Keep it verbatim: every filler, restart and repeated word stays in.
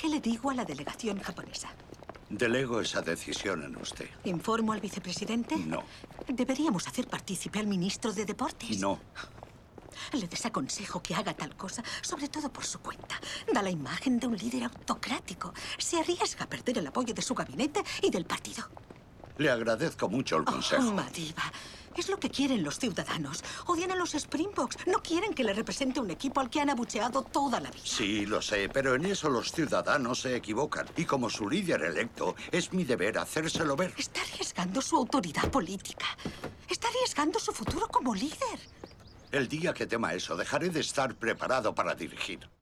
¿Qué le digo a la delegación japonesa? Delego esa decisión en usted. ¿Informo al vicepresidente? No. Deberíamos hacer partícipe al ministro de Deportes. No. Le desaconsejo que haga tal cosa, sobre todo por su cuenta. Da la imagen de un líder autocrático. Se arriesga a perder el apoyo de su gabinete y del partido. Le agradezco mucho el consejo. Oh, Madiba, es lo que quieren los ciudadanos. Odian a los Springboks. No quieren que le represente un equipo al que han abucheado toda la vida. Sí, lo sé, pero en eso los ciudadanos se equivocan. Y como su líder electo, es mi deber hacérselo ver. Está arriesgando su autoridad política. Está arriesgando su futuro como líder. El día que tema eso, dejaré de estar preparado para dirigir.